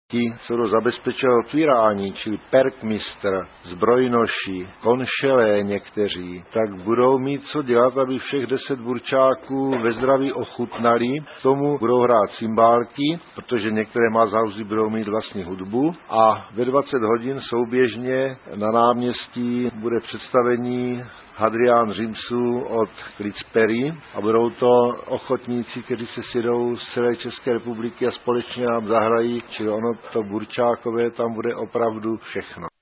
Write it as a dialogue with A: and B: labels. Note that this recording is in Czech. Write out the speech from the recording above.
A: Ti, co do zabezpečového otvírání, čili perkmistr, zbrojnoši, konšelé někteří, tak budou mít co dělat, aby všech 10 burčáků ve zdraví ochutnali. K tomu budou hrát cymbálky, protože některé mazauzy budou mít vlastní hudbu. A ve 20 hodin souběžně na náměstí bude představení Hadrián Řimsů od Klitspery a budou to ochotníci, kteří se sjedou z celé České republiky a společně nám zahrají, čili ono to burčákové tam bude opravdu všechno.